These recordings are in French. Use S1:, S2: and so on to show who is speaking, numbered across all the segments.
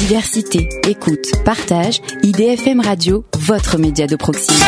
S1: Diversité, écoute, partage, IDFM Radio, votre média de proximité.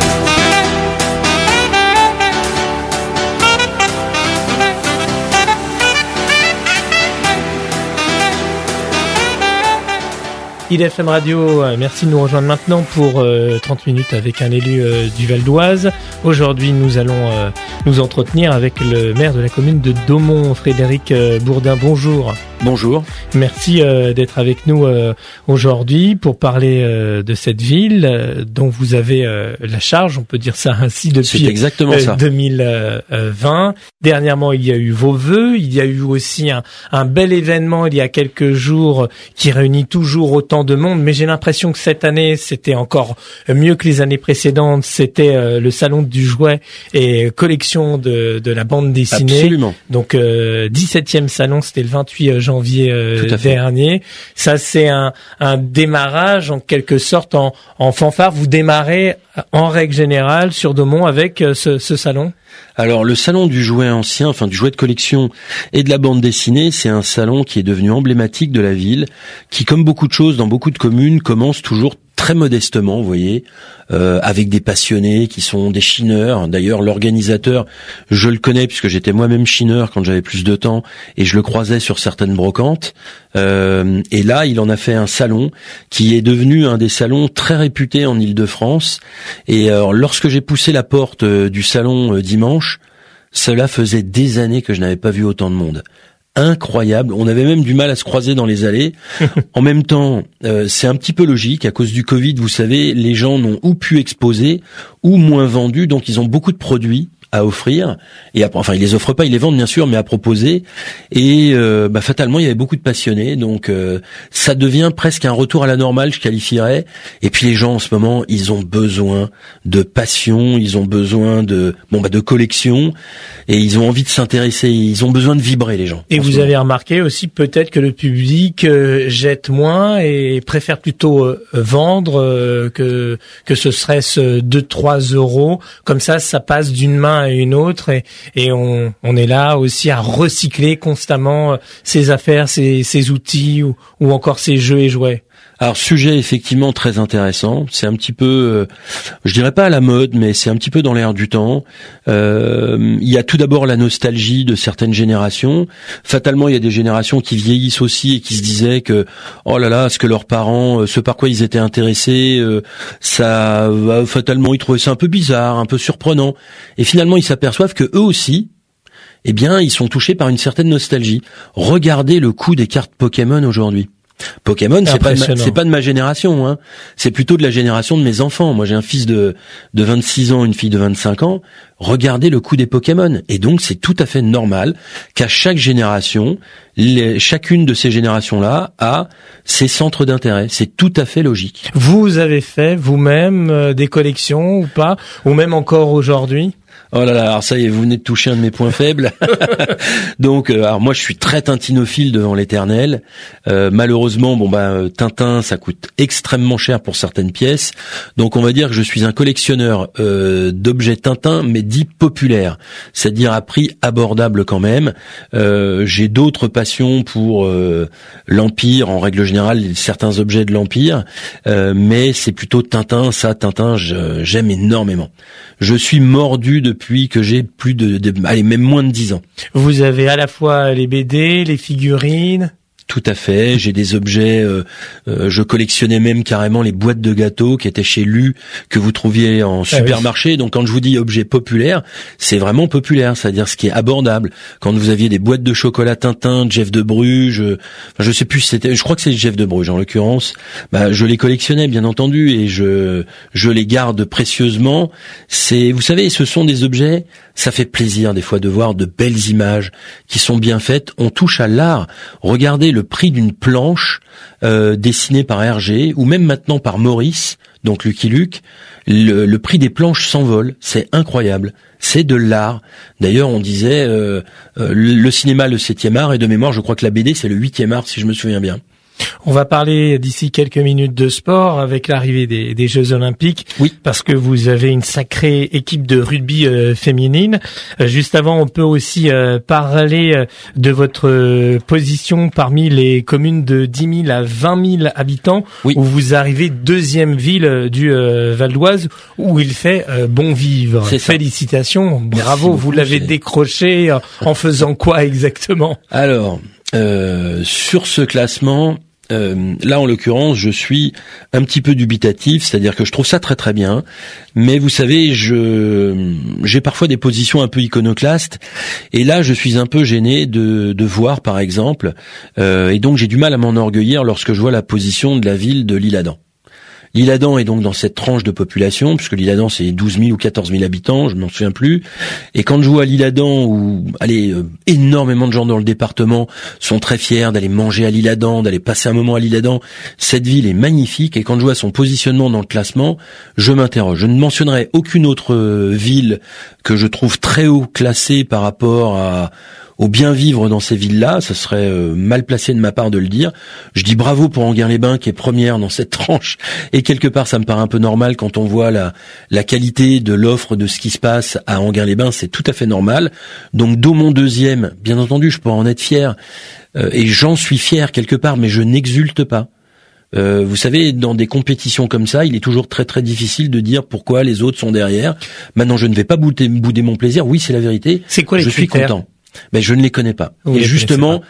S2: IDFM Radio, merci de nous rejoindre maintenant pour 30 minutes avec un élu du Val d'Oise. Aujourd'hui, nous allons nous entretenir avec le maire de la commune de Daumont, Frédéric Bourdin. Bonjour.
S3: Bonjour.
S2: Merci d'être avec nous aujourd'hui pour parler de cette ville dont vous avez la charge, on peut dire ça ainsi, depuis 2020. Dernièrement, il y a eu vos vœux, il y a eu aussi un bel événement il y a quelques jours qui réunit toujours autant de monde, mais j'ai l'impression que cette année, c'était encore mieux que les années précédentes. C'était le salon du jouet et collection de la bande dessinée.
S3: Absolument.
S2: Donc 17e salon, c'était le 28 janvier dernier. Ça, c'est un démarrage en quelque sorte en fanfare. Vous démarrez en règle générale sur Daumont avec ce salon.
S3: Alors le salon du jouet ancien, enfin du jouet de collection et de la bande dessinée, c'est un salon qui est devenu emblématique de la ville, qui comme beaucoup de choses dans beaucoup de communes commence toujours très modestement, vous voyez, avec des passionnés qui sont des chineurs. D'ailleurs, l'organisateur, je le connais puisque j'étais moi-même chineur quand j'avais plus de temps et je le croisais sur certaines brocantes. Et là, il en a fait un salon qui est devenu un des salons très réputés en Île-de-France. Et lorsque j'ai poussé la porte du salon dimanche, cela faisait des années que je n'avais pas vu autant de monde. Incroyable, on avait même du mal à se croiser dans les allées. En même temps, c'est un petit peu logique, à cause du Covid, vous savez, les gens n'ont ou pu exposer ou moins vendu, donc ils ont beaucoup de produits à offrir, et enfin ils les offrent pas, ils les vendent bien sûr, mais à proposer, et fatalement il y avait beaucoup de passionnés, donc ça devient presque un retour à la normale, je qualifierais. Et puis les gens en ce moment, ils ont besoin de passion, ils ont besoin de collection, et ils ont envie de s'intéresser, ils ont besoin de vibrer, les gens.
S2: Et vous avez remarqué aussi peut-être que le public jette moins et préfère plutôt vendre que ce serait 2-3 euros, comme ça passe d'une main à une autre, et on est là aussi à recycler constamment ces affaires, ces outils ou encore ces jeux et jouets.
S3: Alors sujet effectivement très intéressant, c'est un petit peu, je dirais pas à la mode, mais c'est un petit peu dans l'air du temps. Il y a tout d'abord la nostalgie de certaines générations. Fatalement, il y a des générations qui vieillissent aussi et qui se disaient que oh là là, ce que leurs parents, ce par quoi ils étaient intéressés, ça fatalement ils trouvaient ça un peu bizarre, un peu surprenant. Et finalement, ils s'aperçoivent que eux aussi, eh bien, ils sont touchés par une certaine nostalgie. Regardez le coût des cartes Pokémon aujourd'hui. Pokémon, c'est pas de ma génération, hein. C'est plutôt de la génération de mes enfants. Moi, j'ai un fils de 26 ans, une fille de 25 ans. Regardez le coût des Pokémon. Et donc, c'est tout à fait normal qu'à chaque génération, chacune de ces générations-là a ses centres d'intérêt. C'est tout à fait logique.
S2: Vous avez fait vous-même des collections ou pas, ou même encore aujourd'hui?
S3: Oh là là, alors ça y est, vous venez de toucher un de mes points faibles. Donc, alors moi, je suis très tintinophile devant l'éternel. Malheureusement, Tintin, ça coûte extrêmement cher pour certaines pièces. Donc, on va dire que je suis un collectionneur d'objets Tintin, mais dits populaires, c'est-à-dire à prix abordable quand même. J'ai d'autres passions pour l'Empire, en règle générale, certains objets de l'Empire, mais c'est plutôt Tintin. Tintin, j'aime énormément. Je suis mordu depuis que j'ai même moins de 10 ans.
S2: Vous avez à la fois les BD, les figurines.
S3: Tout à fait, j'ai des objets, je collectionnais même carrément les boîtes de gâteaux qui étaient chez Lu, que vous trouviez en supermarché. Donc quand je vous dis objet populaire, c'est vraiment populaire, c'est-à-dire ce qui est abordable. Quand vous aviez des boîtes de chocolat Tintin, Jeff de Bruges, je sais plus si c'était, je crois que c'est Jeff de Bruges en l'occurrence, je les collectionnais bien entendu et je les garde précieusement. Vous savez, ce sont des objets, ça fait plaisir des fois de voir de belles images qui sont bien faites, on touche à l'art. Regardez le prix d'une planche dessinée par Hergé ou même maintenant par Maurice, donc Lucky Luke, le prix des planches s'envole, c'est incroyable, c'est de l'art. D'ailleurs, on disait le cinéma le 7e art et de mémoire, je crois que la BD c'est le 8e art si je me souviens bien.
S2: On va parler d'ici quelques minutes de sport avec l'arrivée des Jeux Olympiques.
S3: Oui.
S2: Parce que vous avez une sacrée équipe de rugby féminine. Juste avant, on peut aussi parler de votre position parmi les communes de 10 000 à 20 000 habitants,
S3: oui.
S2: Où vous arrivez deuxième ville du Val d'Oise, où il fait bon vivre. Félicitations, bravo, vous l'avez décroché en faisant quoi exactement?
S3: Alors, sur ce classement, là en l'occurrence, je suis un petit peu dubitatif, c'est-à-dire que je trouve ça très très bien, mais vous savez, j'ai parfois des positions un peu iconoclastes, et là je suis un peu gêné de voir par exemple, et donc j'ai du mal à m'enorgueillir lorsque je vois la position de la ville de l'Isle-Adam. L'Isle-Adam est donc dans cette tranche de population, puisque l'Isle-Adam c'est 12 000 ou 14 000 habitants, je m'en souviens plus. Et quand je vois l'Isle-Adam où, énormément de gens dans le département sont très fiers d'aller manger à l'Isle-Adam, d'aller passer un moment à l'Isle-Adam, cette ville est magnifique. Et quand je vois son positionnement dans le classement, je m'interroge. Je ne mentionnerai aucune autre ville que je trouve très haut classée par rapport au bien vivre dans ces villes-là, ça serait mal placé de ma part de le dire. Je dis bravo pour Enghien-les-Bains qui est première dans cette tranche, et quelque part ça me paraît un peu normal quand on voit la qualité de l'offre de ce qui se passe à Enghien-les-Bains, c'est tout à fait normal. Donc Daumont deuxième, bien entendu je pourrais en être fier, et j'en suis fier quelque part, mais je n'exulte pas. Vous savez, dans des compétitions comme ça, il est toujours très très difficile de dire pourquoi les autres sont derrière. Maintenant je ne vais pas bouder mon plaisir, oui c'est la vérité.
S2: C'est quoi les critères ?
S3: Je suis content. Mais je ne les connais pas.
S2: Vous
S3: et justement,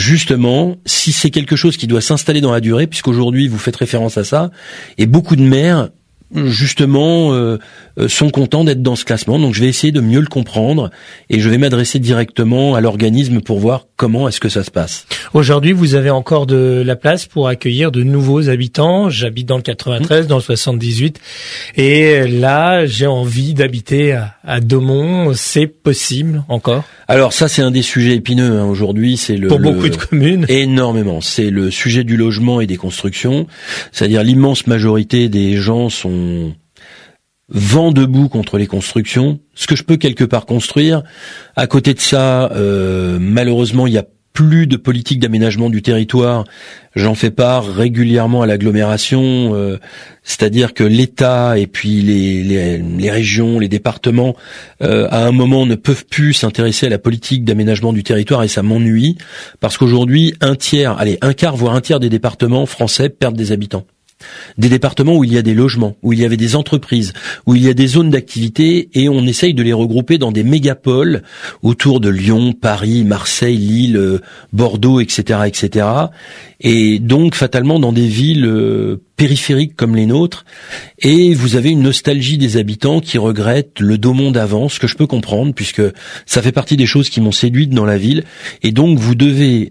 S3: si c'est quelque chose qui doit s'installer dans la durée, puisqu'aujourd'hui vous faites référence à ça, et beaucoup de maires, justement, sont contents d'être dans ce classement. Donc je vais essayer de mieux le comprendre, et je vais m'adresser directement à l'organisme pour voir comment est-ce que ça se passe.
S2: Aujourd'hui, vous avez encore de la place pour accueillir de nouveaux habitants. J'habite dans le 93, dans le 78, et là, j'ai envie d'habiter à Daumont. C'est possible encore?
S3: Alors ça, c'est un des sujets épineux. Aujourd'hui, c'est
S2: pour beaucoup de communes.
S3: Énormément. C'est le sujet du logement et des constructions. C'est-à-dire l'immense majorité des gens sont vent debout contre les constructions. Ce que je peux quelque part construire. À côté de ça, malheureusement, il y a plus de politique d'aménagement du territoire. J'en fais part régulièrement à l'agglomération, c'est-à-dire que l'État et puis les régions, les départements, à un moment ne peuvent plus s'intéresser à la politique d'aménagement du territoire, et ça m'ennuie, parce qu'aujourd'hui, un quart, voire un tiers des départements français perdent des habitants. Des départements où il y a des logements, où il y avait des entreprises, où il y a des zones d'activité, et on essaye de les regrouper dans des mégapoles autour de Lyon, Paris, Marseille, Lille, Bordeaux, etc., etc. Et donc fatalement dans des villes périphériques comme les nôtres, et vous avez une nostalgie des habitants qui regrettent le Daumont d'avant, ce que je peux comprendre, puisque ça fait partie des choses qui m'ont séduite dans la ville. Et donc vous devez,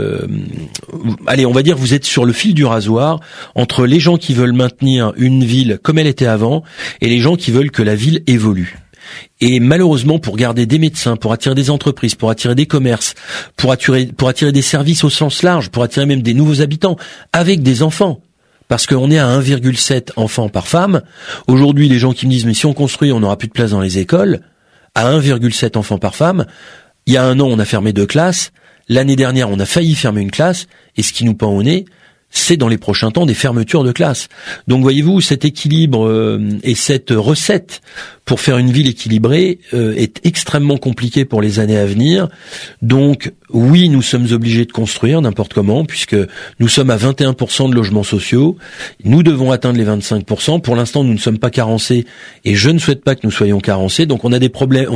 S3: on va dire, vous êtes sur le fil du rasoir entre les gens qui veulent maintenir une ville comme elle était avant et les gens qui veulent que la ville évolue. Et malheureusement, pour garder des médecins, pour attirer des entreprises, pour attirer des commerces, pour attirer des services au sens large, pour attirer même des nouveaux habitants avec des enfants, parce qu'on est à 1,7 enfants par femme. Aujourd'hui, les gens qui me disent « mais si on construit, on n'aura plus de place dans les écoles », à 1,7 enfants par femme, il y a un an, on a fermé 2 classes, l'année dernière, on a failli fermer une classe, et ce qui nous pend au nez, c'est dans les prochains temps des fermetures de classes. Donc voyez-vous, cet équilibre et cette recette pour faire une ville équilibrée est extrêmement compliquée pour les années à venir. Donc oui, nous sommes obligés de construire n'importe comment, puisque nous sommes à 21% de logements sociaux. Nous devons atteindre les 25%. Pour l'instant, nous ne sommes pas carencés, et je ne souhaite pas que nous soyons carencés. Donc on a des problèmes,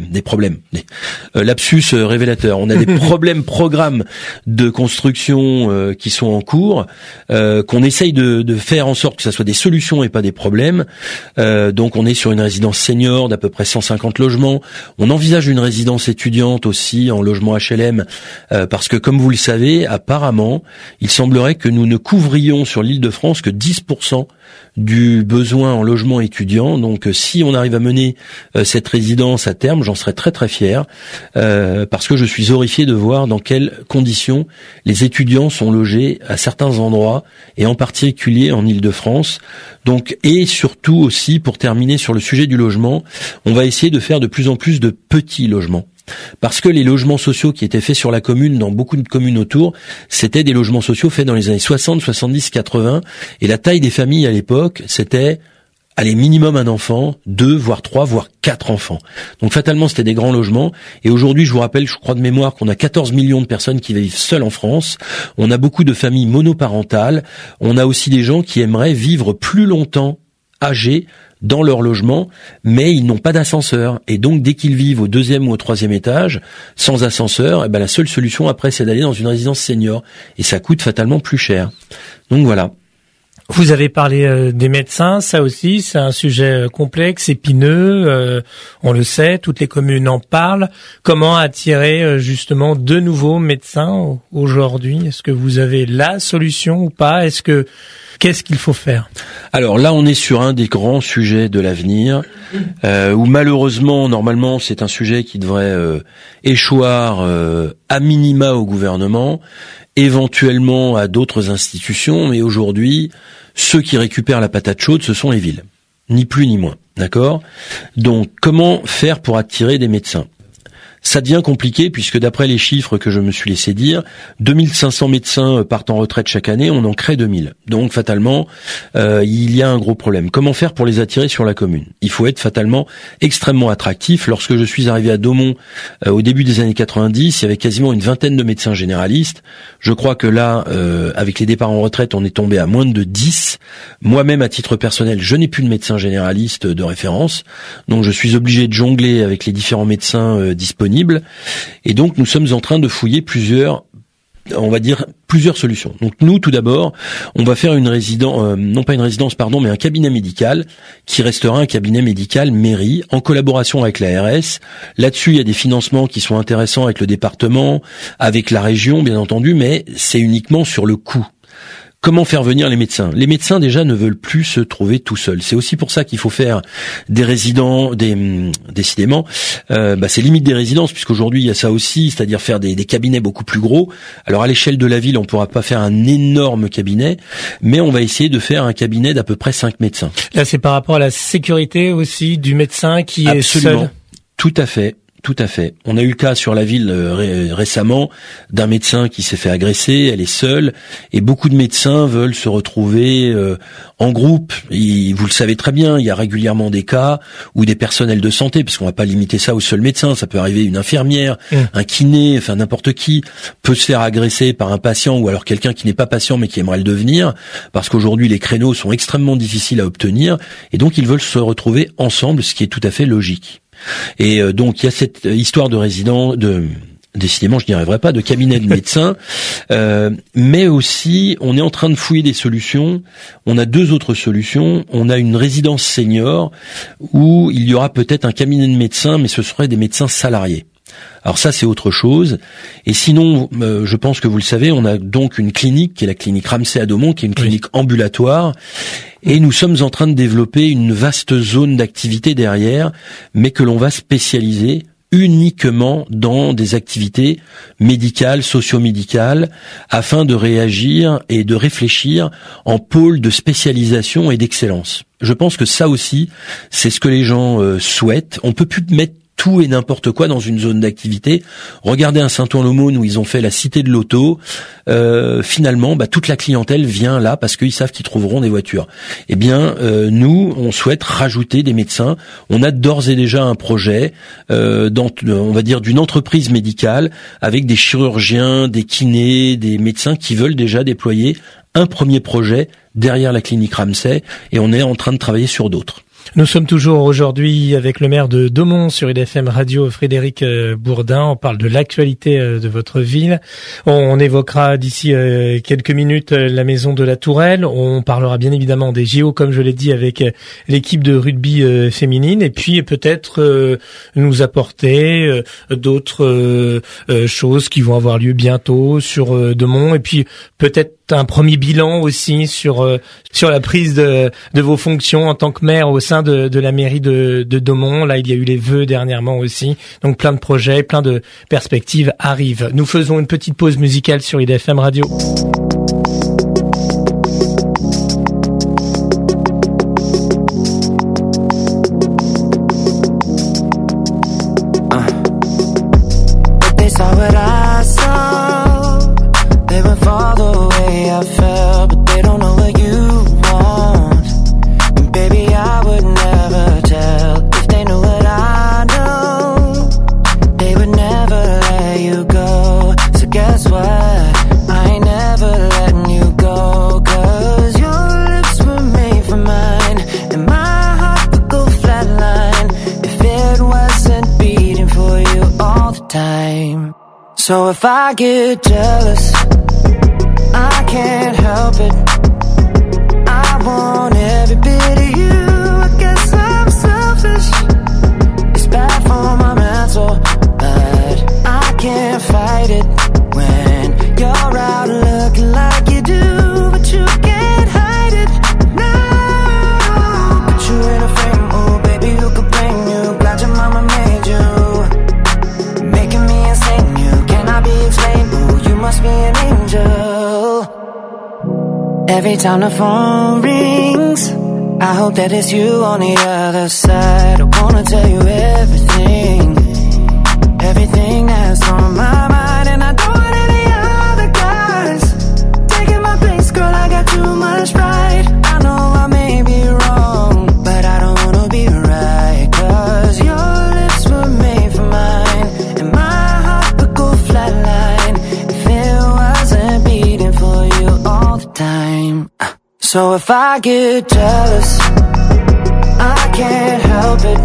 S3: lapsus révélateur. On a des programmes de construction qui sont en cours, qu'on essaye de faire en sorte que ça soit des solutions et pas des problèmes. Donc on est sur une résidence senior d'à peu près 150 logements. On envisage une résidence étudiante aussi en logement HLM, parce que comme vous le savez, apparemment, il semblerait que nous ne couvrions sur l'Île-de-France que 10% du besoin en logement étudiant. Donc si on arrive à mener cette résidence à terme, j'en serais très très fier, parce que je suis horrifié de voir dans quelles conditions les étudiants sont logés à certains endroits, et en particulier en Île-de-France. Donc, et surtout aussi, pour terminer sur le sujet du logement, on va essayer de faire de plus en plus de petits logements. parce que les logements sociaux qui étaient faits sur la commune, dans beaucoup de communes autour, c'était des logements sociaux faits dans les années 60, 70, 80, et la taille des familles à l'époque, c'était minimum un enfant, 2, voire 3, voire 4 enfants. Donc fatalement, c'était des grands logements. Et aujourd'hui, je vous rappelle, je crois de mémoire, qu'on a 14 millions de personnes qui vivent seules en France. On a beaucoup de familles monoparentales. On a aussi des gens qui aimeraient vivre plus longtemps âgés dans leur logement, mais ils n'ont pas d'ascenseur. Et donc, dès qu'ils vivent au 2e ou au 3e étage, sans ascenseur, la seule solution après, c'est d'aller dans une résidence senior. Et ça coûte fatalement plus cher. Donc voilà.
S2: Vous avez parlé des médecins, ça aussi, c'est un sujet complexe, épineux, on le sait, toutes les communes en parlent. Comment attirer justement de nouveaux médecins aujourd'hui? Est-ce que vous avez la solution ou pas? Qu'est-ce qu'il faut faire?
S3: Alors là, on est sur un des grands sujets de l'avenir, où malheureusement, normalement, c'est un sujet qui devrait échoir à minima au gouvernement, éventuellement à d'autres institutions, mais aujourd'hui, ceux qui récupèrent la patate chaude, ce sont les villes. Ni plus ni moins, d'accord? Donc, comment faire pour attirer des médecins? Ça devient compliqué puisque d'après les chiffres que je me suis laissé dire, 2500 médecins partent en retraite chaque année, on en crée 2000. Donc fatalement, il y a un gros problème. Comment faire pour les attirer sur la commune? Il faut être fatalement extrêmement attractif. Lorsque je suis arrivé à Daumont au début des années 90, il y avait quasiment une vingtaine de médecins généralistes. Je crois que là, avec les départs en retraite, on est tombé à moins de 10. Moi-même, à titre personnel, je n'ai plus de médecin généraliste de référence. Donc je suis obligé de jongler avec les différents médecins disponibles. Et donc, nous sommes en train de fouiller plusieurs solutions. Donc, nous, tout d'abord, on va faire mais un cabinet médical qui restera un cabinet médical mairie en collaboration avec l'ARS. Là-dessus, il y a des financements qui sont intéressants avec le département, avec la région, bien entendu, mais c'est uniquement sur le coût. Comment faire venir les médecins? Les médecins déjà ne veulent plus se trouver tout seuls. C'est aussi pour ça qu'il faut faire des résidents, décidément, c'est limite des résidences puisqu'aujourd'hui il y a ça aussi, c'est-à-dire faire des cabinets beaucoup plus gros. Alors à l'échelle de la ville, on pourra pas faire un énorme cabinet, mais on va essayer de faire un cabinet d'à peu près 5 médecins.
S2: Là, c'est par rapport à la sécurité aussi du médecin qui
S3: Absolument.
S2: Est seul.
S3: Tout à fait. Tout à fait. On a eu le cas sur la ville récemment d'un médecin qui s'est fait agresser, elle est seule, et beaucoup de médecins veulent se retrouver en groupe. Et vous le savez très bien, il y a régulièrement des cas où des personnels de santé, parce qu'on va pas limiter ça au seul médecin, ça peut arriver une infirmière, un kiné, enfin n'importe qui peut se faire agresser par un patient ou alors quelqu'un qui n'est pas patient mais qui aimerait le devenir, parce qu'aujourd'hui les créneaux sont extrêmement difficiles à obtenir, et donc ils veulent se retrouver ensemble, ce qui est tout à fait logique. Et donc il y a cette histoire décidément je n'y arriverai pas, de cabinet de médecins, mais aussi on est en train de fouiller des solutions. On a 2 autres solutions. On a une résidence senior où il y aura peut-être un cabinet de médecins, mais ce seraient des médecins salariés. Alors ça, c'est autre chose. Et sinon, je pense que vous le savez, on a donc une clinique, qui est la clinique Ramsay à Daumont, qui est une clinique ambulatoire. Et nous sommes en train de développer une vaste zone d'activité derrière, mais que l'on va spécialiser uniquement dans des activités médicales, socio-médicales, afin de réagir et de réfléchir en pôle de spécialisation et d'excellence. Je pense que ça aussi, c'est ce que les gens souhaitent. On peut plus mettre tout et n'importe quoi dans une zone d'activité. Regardez un Saint-Ouen-l'Aumône où ils ont fait la cité de l'auto. Finalement, toute la clientèle vient là parce qu'ils savent qu'ils trouveront des voitures. Eh bien, nous, on souhaite rajouter des médecins. On a d'ores et déjà un projet, on va dire d'une entreprise médicale avec des chirurgiens, des kinés, des médecins qui veulent déjà déployer un premier projet derrière la clinique Ramsay, et on est en train de travailler sur d'autres.
S2: Nous sommes toujours aujourd'hui avec le maire de Daumont sur IDFM Radio, Frédéric Bourdin. On parle de l'actualité de votre ville. On évoquera d'ici quelques minutes la maison de la Tourelle. On parlera bien évidemment des JO, comme je l'ai dit, avec l'équipe de rugby féminine. Et puis peut-être nous apporter d'autres choses qui vont avoir lieu bientôt sur Daumont. Et puis peut-être un premier bilan aussi sur la prise de vos fonctions en tant que maire au sein de la mairie de Daumont. Là, il y a eu les vœux dernièrement aussi. Donc plein de projets, plein de perspectives arrivent. Nous faisons une petite pause musicale sur IDFM Radio.
S4: So if I get jealous, I can't help it. I want every bit of you. I guess I'm selfish. It's bad for my mental, but I can't fight it. When you're out looking like you do, but you can't hide it. No, put you in a frame, oh baby, who could blame you? Glad your mama made you, making me insane. You cannot be explained, oh you must be an angel. Every time the phone rings, I hope that it's you on the other side. I wanna tell you everything, everything that's on my mind. And I don't want any other guys taking my place, girl, I got too much pride. I know I may be wrong, but I don't wanna be right. Cause your lips were made for mine, and my heart would go flatline if it wasn't beating for you all the time. So if I get jealous, I can't help it.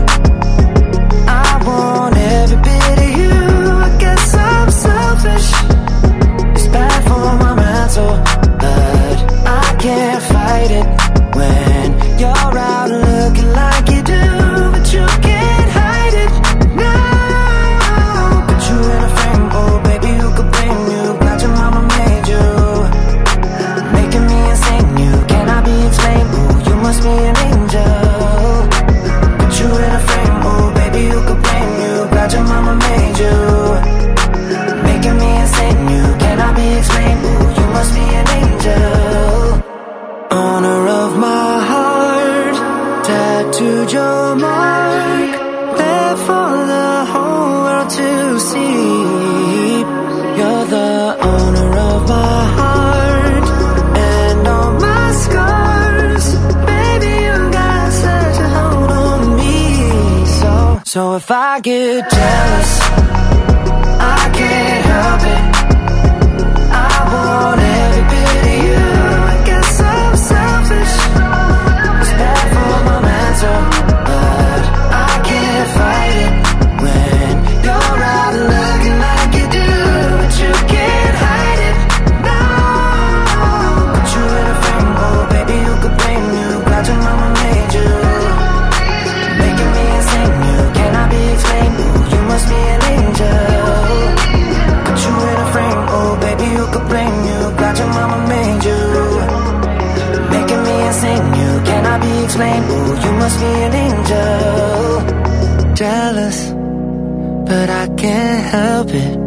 S4: I want every bit of you. I guess I'm selfish. It's bad for my mental, but I can't fight it. When you're out looking like you do, but you can't hide it. No, put you in a frame, oh baby, who could blame you? Glad your mama made you, making me insane. You cannot be explained, oh you must be an angel. Put you in a frame, oh baby, who could blame you? Glad your mama made you, making me insane. You cannot be explained, oh you must be an angel. Owner of my heart, tattooed your mark, there for the whole world to see. You're the owner of my heart, and all my scars. Baby, you got such a hold on me. So if I get jealous, I can't help it. I want every bit of you. I guess I'm selfish. It's bad for my mental, but I can't fight it. When you're out looking like you do, but you can't hide it. No, put you in a frame, oh baby, who could blame you? Glad your mama made you, making me insane. You cannot be explained, oh you must be an angel. Put you in a frame, oh baby, who could blame you? Glad your mama made you, making me insane. You cannot be explained, oh you must be an angel. Jealous, but I can't help it.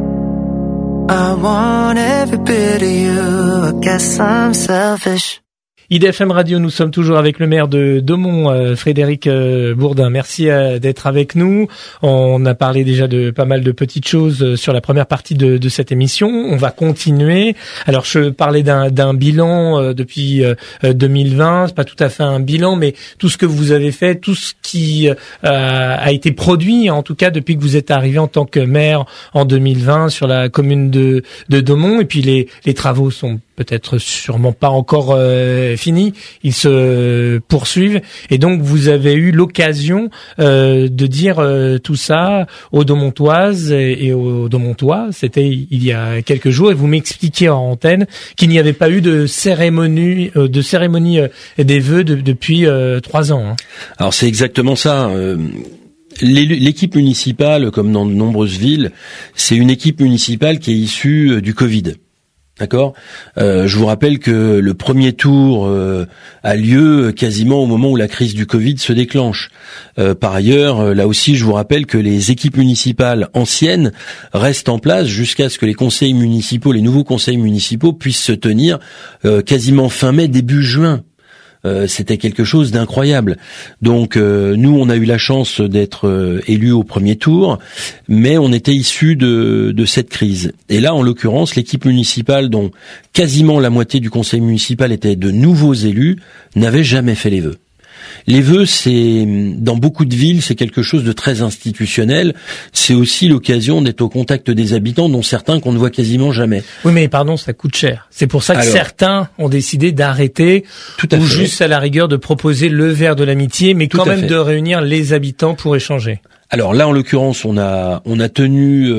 S4: I want every bit of you. I guess I'm selfish.
S2: IDFM Radio, nous sommes toujours avec le maire de Daumont, Frédéric Bourdin. Merci d'être avec nous. On a parlé déjà de pas mal de petites choses sur la première partie de cette émission. On va continuer. Alors, je parlais d'un bilan depuis 2020. C'est pas tout à fait un bilan, mais tout ce que vous avez fait, tout ce qui a été produit, en tout cas depuis que vous êtes arrivé en tant que maire en 2020 sur la commune de Daumont. Et puis les travaux sont peut-être sûrement pas encore finis, ils se poursuivent, et donc vous avez eu l'occasion de dire tout ça aux Daumontoises et aux Daumontois. C'était il y a quelques jours, et vous m'expliquiez en antenne qu'il n'y avait pas eu de cérémonie des vœux depuis 3 ans. Hein.
S3: Alors c'est exactement ça. L'équipe municipale, comme dans de nombreuses villes, c'est une équipe municipale qui est issue du Covid. D'accord. Je vous rappelle que le premier tour a lieu quasiment au moment où la crise du Covid se déclenche. Par ailleurs, là aussi, je vous rappelle que les équipes municipales anciennes restent en place jusqu'à ce que les conseils municipaux, les nouveaux conseils municipaux puissent se tenir quasiment fin mai, début juin. C'était quelque chose d'incroyable. Donc nous, on a eu la chance d'être élus au premier tour, mais on était issus de cette crise. Et là, en l'occurrence, l'équipe municipale, dont quasiment la moitié du conseil municipal était de nouveaux élus, n'avait jamais fait les vœux. Les vœux, c'est dans beaucoup de villes, c'est quelque chose de très institutionnel. C'est aussi l'occasion d'être au contact des habitants, dont certains qu'on ne voit quasiment jamais.
S2: Oui, mais pardon, ça coûte cher. C'est pour ça que certains ont décidé d'arrêter, ou juste à la rigueur de proposer le verre de l'amitié, mais quand même de réunir les habitants pour échanger.
S3: Alors là, en l'occurrence, on a tenu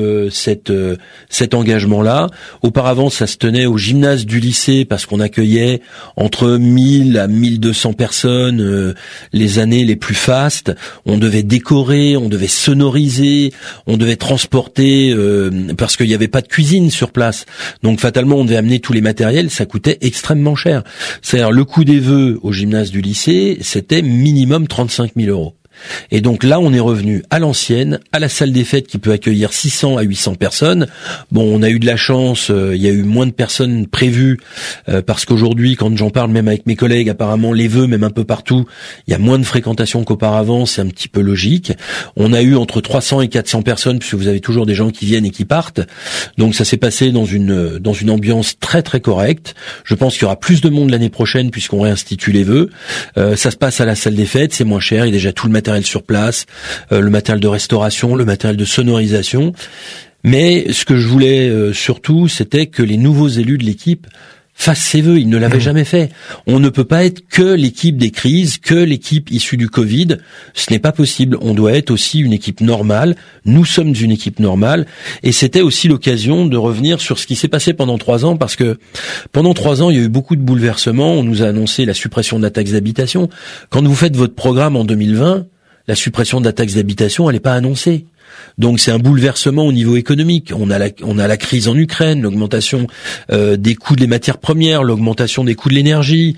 S3: cet engagement-là. Auparavant, ça se tenait au gymnase du lycée parce qu'on accueillait entre 1000 à 1200 personnes les années les plus fastes. On devait décorer, on devait sonoriser, on devait transporter parce qu'il n'y avait pas de cuisine sur place. Donc fatalement, on devait amener tous les matériels. Ça coûtait extrêmement cher. C'est-à-dire le coût des vœux au gymnase du lycée, c'était minimum 35 000 €. Et donc là, on est revenu à l'ancienne, à la salle des fêtes qui peut accueillir 600 à 800 personnes. Bon, on a eu de la chance, il y a eu moins de personnes prévues, parce qu'aujourd'hui, quand j'en parle même avec mes collègues, apparemment les vœux, même un peu partout, il y a moins de fréquentation qu'auparavant, c'est un petit peu logique. On a eu entre 300 et 400 personnes, puisque vous avez toujours des gens qui viennent et qui partent. Donc ça s'est passé dans une ambiance très très correcte. Je pense qu'il y aura plus de monde l'année prochaine, puisqu'on réinstitue les vœux. Ça se passe à la salle des fêtes, c'est moins cher, il y a déjà tout le matériel sur place, le matériel de restauration, le matériel de sonorisation. Mais ce que je voulais surtout, c'était que les nouveaux élus de l'équipe fassent ses vœux. Ils ne l'avaient jamais fait. On ne peut pas être que l'équipe des crises, que l'équipe issue du Covid. Ce n'est pas possible. On doit être aussi une équipe normale. Nous sommes une équipe normale. Et c'était aussi l'occasion de revenir sur ce qui s'est passé pendant 3 ans, parce que pendant 3 ans, il y a eu beaucoup de bouleversements. On nous a annoncé la suppression de la taxe d'habitation. Quand vous faites votre programme en 2020, la suppression de la taxe d'habitation, elle n'est pas annoncée. Donc c'est un bouleversement au niveau économique. On a la crise en Ukraine, l'augmentation des coûts des matières premières, l'augmentation des coûts de l'énergie.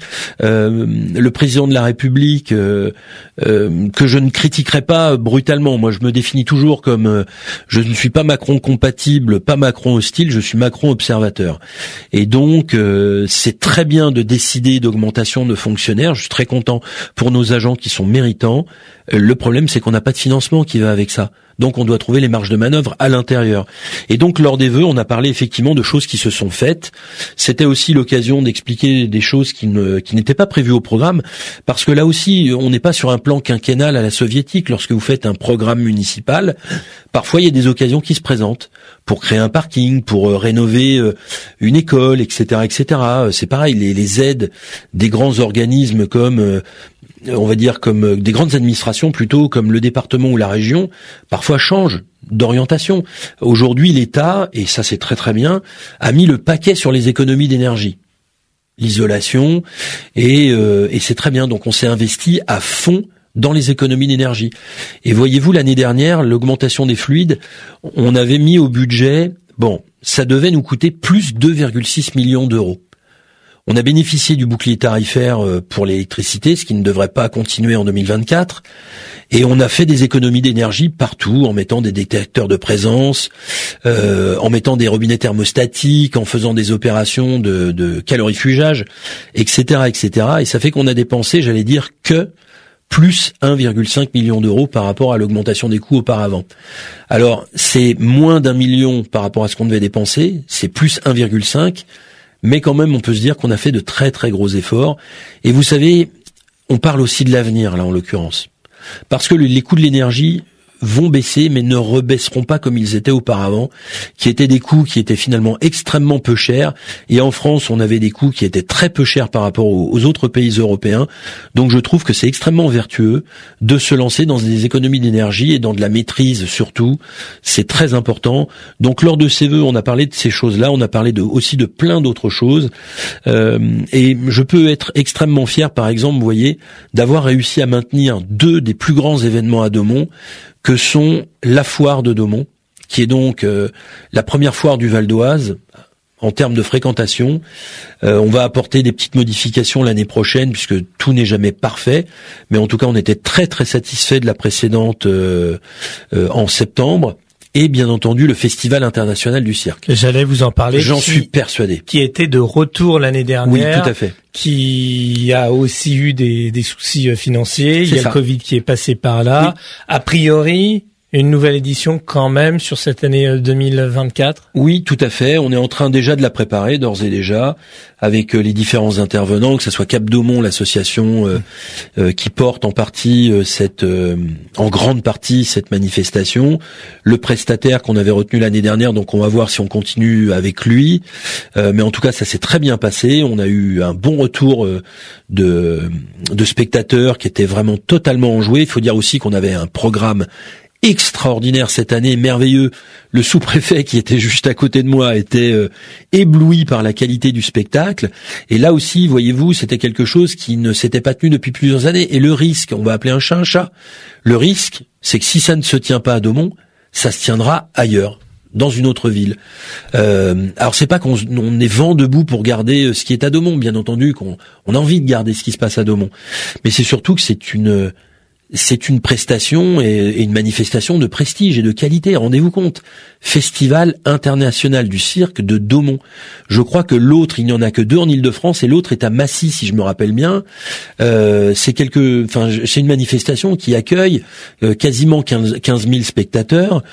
S3: Le président de la République, que je ne critiquerai pas brutalement. Moi, je me définis toujours comme je ne suis pas Macron compatible, pas Macron hostile, je suis Macron observateur. Et donc c'est très bien de décider d'augmentation de fonctionnaires. Je suis très content pour nos agents qui sont méritants. Le problème, c'est qu'on n'a pas de financement qui va avec ça. Donc on doit trouver les marges de manœuvre à l'intérieur. Et donc lors des vœux, on a parlé effectivement de choses qui se sont faites. C'était aussi l'occasion d'expliquer des choses qui n'étaient pas prévues au programme, parce que là aussi, on n'est pas sur un plan quinquennal à la soviétique. Lorsque vous faites un programme municipal, parfois il y a des occasions qui se présentent pour créer un parking, pour rénover une école, etc., etc. C'est pareil, les aides des grands organismes comme on va dire comme des grandes administrations plutôt, comme le département ou la région, parfois changent d'orientation. Aujourd'hui, l'État, et ça c'est très très bien, a mis le paquet sur les économies d'énergie, l'isolation, et c'est très bien. Donc on s'est investi à fond dans les économies d'énergie. Et voyez-vous, l'année dernière, l'augmentation des fluides, on avait mis au budget, ça devait nous coûter plus 2,6 millions d'euros. On a bénéficié du bouclier tarifaire pour l'électricité, ce qui ne devrait pas continuer en 2024. Et on a fait des économies d'énergie partout, en mettant des détecteurs de présence, en mettant des robinets thermostatiques, en faisant des opérations de calorifugage, etc., etc. Et ça fait qu'on a dépensé, j'allais dire, que plus 1,5 million d'euros par rapport à l'augmentation des coûts auparavant. Alors, c'est moins d'1 million par rapport à ce qu'on devait dépenser, c'est plus 1,5, mais quand même, on peut se dire qu'on a fait de très très gros efforts. Et vous savez, on parle aussi de l'avenir, là, en l'occurrence. Parce que les coûts de l'énergie vont baisser, mais ne rebaisseront pas comme ils étaient auparavant, qui étaient des coûts qui étaient finalement extrêmement peu chers. Et en France, on avait des coûts qui étaient très peu chers par rapport aux autres pays européens. Donc je trouve que c'est extrêmement vertueux de se lancer dans des économies d'énergie et dans de la maîtrise surtout. C'est très important. Donc lors de ces vœux, on a parlé de ces choses-là, on a parlé aussi de plein d'autres choses. Et je peux être extrêmement fier, par exemple, vous voyez, d'avoir réussi à maintenir 2 des plus grands événements à Daumont, que sont la foire de Daumont, qui est donc la première foire du Val d'Oise en termes de fréquentation. On va apporter des petites modifications l'année prochaine, puisque tout n'est jamais parfait, mais en tout cas on était très très satisfait de la précédente en septembre. Et bien entendu le Festival international du cirque.
S2: J'allais vous en parler.
S3: J'en suis persuadé.
S2: Qui était de retour l'année dernière.
S3: Oui, tout à fait.
S2: Qui a aussi eu des soucis financiers. Il y a le Covid qui est passé par là. Oui. A priori, une nouvelle édition quand même sur cette année 2024.
S3: Oui, tout à fait. On est en train déjà de la préparer, d'ores et déjà, avec les différents intervenants, que ce soit Cap Daumont, l'association qui porte en partie en grande partie cette manifestation, le prestataire qu'on avait retenu l'année dernière, donc on va voir si on continue avec lui. Mais en tout cas, ça s'est très bien passé. On a eu un bon retour de spectateurs qui étaient vraiment totalement enjoués. Il faut dire aussi qu'on avait un programme extraordinaire cette année, merveilleux. Le sous-préfet qui était juste à côté de moi était ébloui par la qualité du spectacle. Et là aussi, voyez-vous, c'était quelque chose qui ne s'était pas tenu depuis plusieurs années. Et le risque, on va appeler un chat un chat, le risque, c'est que si ça ne se tient pas à Daumont, ça se tiendra ailleurs, dans une autre ville. Alors c'est pas qu'on est vent debout pour garder ce qui est à Daumont, bien entendu qu'on a envie de garder ce qui se passe à Daumont, mais c'est surtout que c'est une prestation et une manifestation de prestige et de qualité. Rendez-vous compte, Festival international du cirque de Daumont. Je crois que l'autre, il n'y en a que 2 en Île-de-France et l'autre est à Massy, si je me rappelle bien. C'est une manifestation qui accueille quasiment 15 000 spectateurs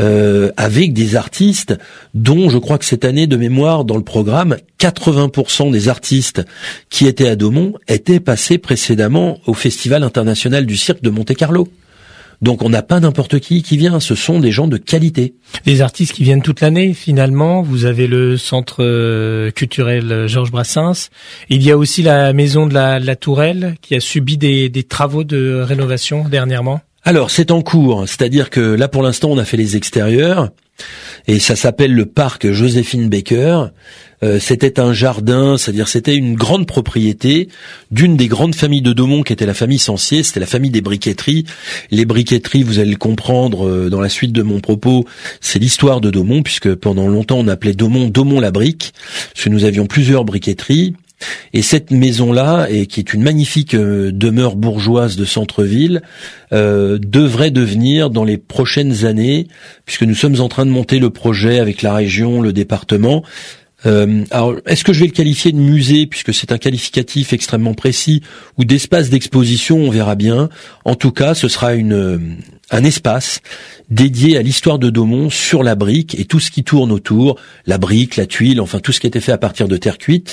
S3: avec des artistes dont je crois que cette année de mémoire dans le programme, 80% des artistes qui étaient à Daumont étaient passés précédemment au Festival international du cirque de Monte-Carlo. Donc on n'a pas n'importe qui vient, ce sont des gens de qualité.
S2: Des artistes qui viennent toute l'année finalement. Vous avez le centre culturel Georges Brassens. Il y a aussi la maison de la Tourelle qui a subi des travaux de rénovation dernièrement.
S3: Alors c'est en cours, c'est-à-dire que là pour l'instant on a fait les extérieurs et ça s'appelle le parc Joséphine Baker. C'était un jardin, c'est-à-dire c'était une grande propriété d'une des grandes familles de Daumont qui était la famille Sancier, c'était la famille des briqueteries. Les briqueteries, vous allez le comprendre dans la suite de mon propos, c'est l'histoire de Daumont puisque pendant longtemps on appelait Daumont la brique, parce que nous avions plusieurs briqueteries. Et cette maison-là, et qui est une magnifique demeure bourgeoise de centre-ville, devrait devenir dans les prochaines années, puisque nous sommes en train de monter le projet avec la région, le département. Alors, est-ce que je vais le qualifier de musée, puisque c'est un qualificatif extrêmement précis, ou d'espace d'exposition, on verra bien. En tout cas, ce sera un espace dédié à l'histoire de Daumont sur la brique et tout ce qui tourne autour, la brique, la tuile, enfin tout ce qui était fait à partir de terre cuite,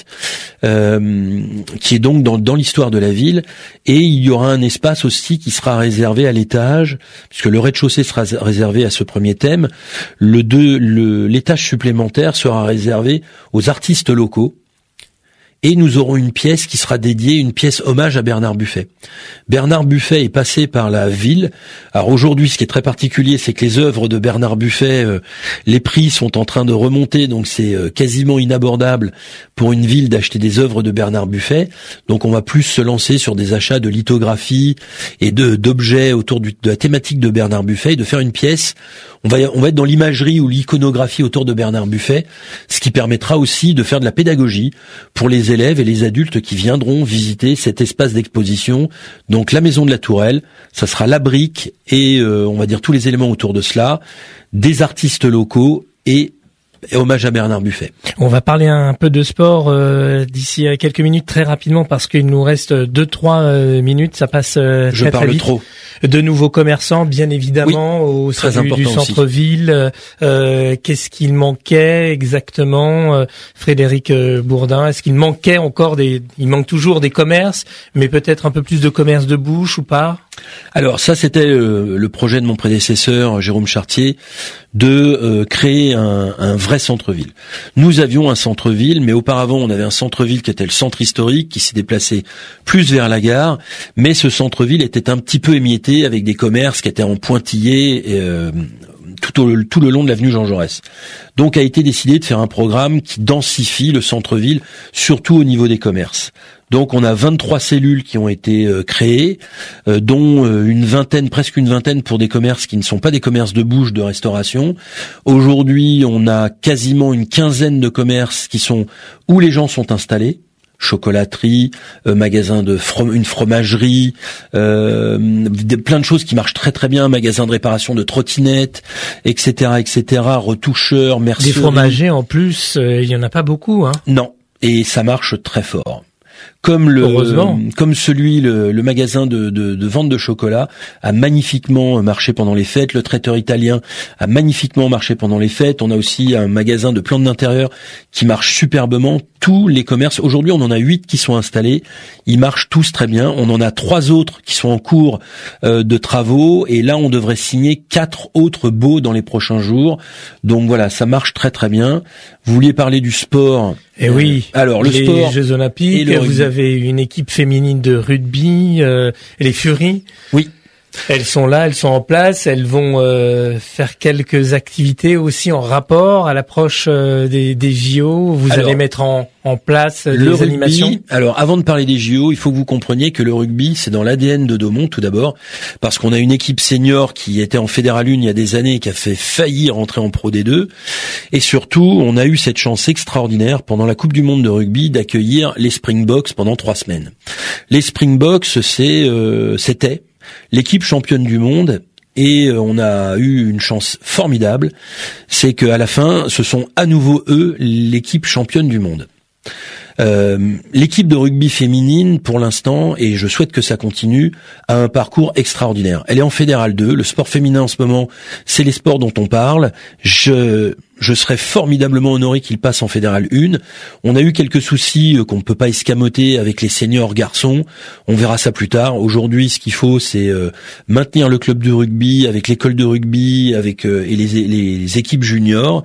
S3: qui est donc dans l'histoire de la ville. Et il y aura un espace aussi qui sera réservé à l'étage, puisque le rez-de-chaussée sera réservé à ce premier thème. L'étage supplémentaire sera réservé aux artistes locaux. Et nous aurons une pièce qui sera dédiée, une pièce hommage à Bernard Buffet. Bernard Buffet est passé par la ville. Alors aujourd'hui, ce qui est très particulier, c'est que les œuvres de Bernard Buffet, les prix sont en train de remonter, donc c'est quasiment inabordable pour une ville d'acheter des œuvres de Bernard Buffet. Donc on va plus se lancer sur des achats de lithographies et d'objets autour de la thématique de Bernard Buffet et de faire une pièce. On va être dans l'imagerie ou l'iconographie autour de Bernard Buffet, ce qui permettra aussi de faire de la pédagogie pour les élèves et les adultes qui viendront visiter cet espace d'exposition. Donc la maison de la Tourelle, ça sera la brique et on va dire tous les éléments autour de cela, des artistes locaux et hommage à Bernard Buffet.
S2: On va parler un peu de sport d'ici quelques minutes très rapidement parce qu'il nous reste 2-3 minutes, ça passe très très vite.
S3: Trop.
S2: De nouveaux commerçants, bien évidemment, au sein du centre-ville. Qu'est-ce qu'il manquait exactement, Frédéric Bourdin? Est-ce qu'il manquait encore il manque toujours des commerces, mais peut-être un peu plus de commerce de bouche ou pas?
S3: Alors ça, c'était le projet de mon prédécesseur, Jérôme Chartier, de créer un vrai centre-ville. Nous avions un centre-ville, mais auparavant, on avait un centre-ville qui était le centre historique, qui s'est déplacé plus vers la gare, mais ce centre-ville était un petit peu émietté avec des commerces qui étaient en pointillés tout le long de l'avenue Jean Jaurès. Donc a été décidé de faire un programme qui densifie le centre-ville, surtout au niveau des commerces. Donc on a 23 cellules qui ont été créées, dont presque une vingtaine pour des commerces qui ne sont pas des commerces de bouche, de restauration. Aujourd'hui, on a quasiment une quinzaine de commerces qui sont où les gens sont installés. Chocolaterie, magasin une fromagerie, plein de choses qui marchent très très bien, magasin de réparation de trottinettes, etc., retoucheurs, mercerie.
S2: Des fromagers en plus, il y en a pas beaucoup, hein.
S3: Non, et ça marche très fort. Comme le magasin de vente de chocolat a magnifiquement marché pendant les fêtes, le traiteur italien a magnifiquement marché pendant les fêtes. On a aussi un magasin de plantes d'intérieur qui marche superbement. Tous les commerces, aujourd'hui on en a 8 qui sont installés, ils marchent tous très bien. On en a 3 autres qui sont en cours de travaux et là on devrait signer 4 autres baux dans les prochains jours. Donc voilà, ça marche très très bien. Vous vouliez parler du sport.
S2: Et oui,
S3: alors
S2: les Jeux Olympiques, vous avez une équipe féminine de rugby, les Furies.
S3: Oui.
S2: Elles sont là, elles sont en place, elles vont faire quelques activités aussi en rapport à l'approche des JO. Vous allez mettre en place des animations.
S3: Alors, avant de parler des JO, il faut que vous compreniez que le rugby, c'est dans l'ADN de Daumont, tout d'abord, parce qu'on a une équipe senior qui était en Fédéral 1 il y a des années et qui a fait faillir rentrer en Pro D2. Et surtout, on a eu cette chance extraordinaire pendant la Coupe du Monde de rugby d'accueillir les Springboks pendant 3 semaines. Les Springboks, c'était l'équipe championne du monde, et on a eu une chance formidable, c'est qu'à la fin, ce sont à nouveau eux l'équipe championne du monde. L'équipe de rugby féminine, pour l'instant, et je souhaite que ça continue, a un parcours extraordinaire. Elle est en Fédéral 2, le sport féminin en ce moment, c'est les sports dont on parle. Je serais formidablement honoré qu'il passe en Fédéral 1. On a eu quelques soucis qu'on ne peut pas escamoter avec les seniors garçons. On verra ça plus tard. Aujourd'hui, ce qu'il faut, c'est maintenir le club de rugby avec l'école de rugby, avec et les équipes juniors.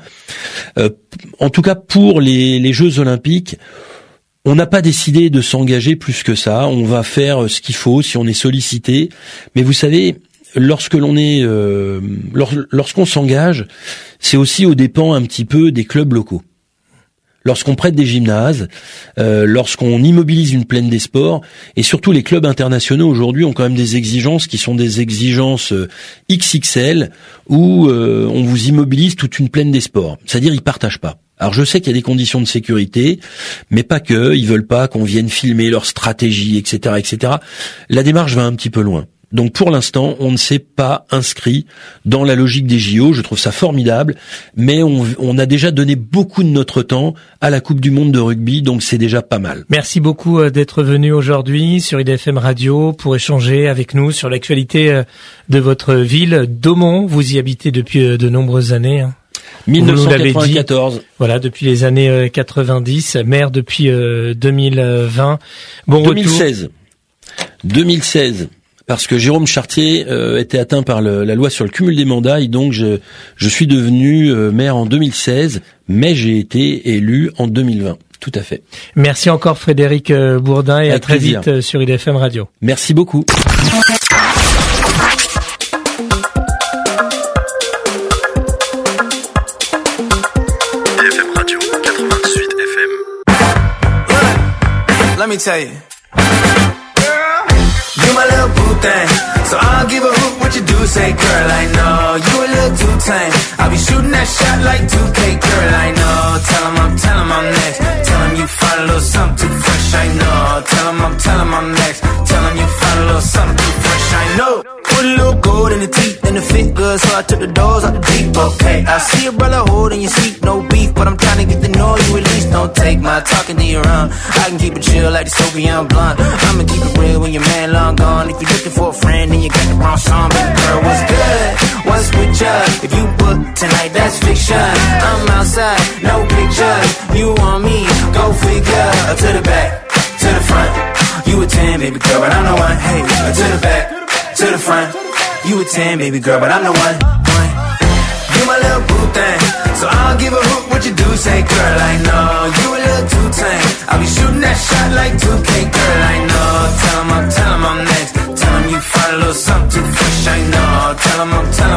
S3: En tout cas, pour les Jeux Olympiques, on n'a pas décidé de s'engager plus que ça. On va faire ce qu'il faut si on est sollicité. Mais vous savez, lorsqu'on s'engage, c'est aussi aux dépens un petit peu des clubs locaux. Lorsqu'on prête des gymnases, lorsqu'on immobilise une plaine des sports, et surtout les clubs internationaux aujourd'hui ont quand même des exigences qui sont des exigences XXL, où on vous immobilise toute une plaine des sports. C'est-à-dire ils partagent pas. Alors je sais qu'il y a des conditions de sécurité, mais pas que, ils veulent pas qu'on vienne filmer leur stratégie, etc., etc. La démarche va un petit peu loin. Donc pour l'instant, on ne s'est pas inscrit dans la logique des JO. Je trouve ça formidable, mais on a déjà donné beaucoup de notre temps à la Coupe du Monde de rugby, donc c'est déjà pas mal.
S2: Merci beaucoup d'être venu aujourd'hui sur IDFM Radio pour échanger avec nous sur l'actualité de votre ville, Daumont. Vous y habitez depuis de nombreuses années.
S3: 1994.
S2: Voilà, depuis les années 90, maire depuis 2020. Bon
S3: 2016. 2016. Parce que Jérôme Chartier était atteint par la loi sur le cumul des mandats, et donc je suis devenu maire en 2016, mais j'ai été élu en 2020. Tout à fait.
S2: Merci encore Frédéric Bourdin, et
S3: avec
S2: à très
S3: plaisir.
S2: vite sur IDFM Radio.
S3: Merci beaucoup.
S5: IDFM Radio 88 FM.
S6: Let me tell you. You my little boo thing, so I don't give a hoot what you do. Say, girl, I know you a little too tame. I'll be shooting that shot like 2K, girl, I know. Tell 'em I'm next. Tell 'em you find a little something too fresh, I know. Tell 'em I'm next. Tell 'em you find a little something too fresh, I know. Put a little gold in the teeth and the fit good, so I took the doors out the deep. Okay, I see a brother holding your seat, no beef, but I'm trying to get to know you at least. Don't take my talking to your own. I can keep it chill like the Soviet blunt. I'ma keep it real when your man long gone. If you're looking for a friend, then you got the wrong song. Baby girl, what's good? What's with ya? If you book tonight, that's fiction. I'm outside, no pictures. You want me? Go figure. To the back, to the front. You a 10, baby girl, but I'm the one. Hey, to the back, to the front. You a 10, baby girl, but I'm the one. You my little boo thing, so I don't give a hoot what you do. Say, girl, I know you a little too tame. I'll be shooting that shot like 2K, girl, I know. Tell 'em I'm next. Tell 'em you find a little something too fresh, I know. Tell 'em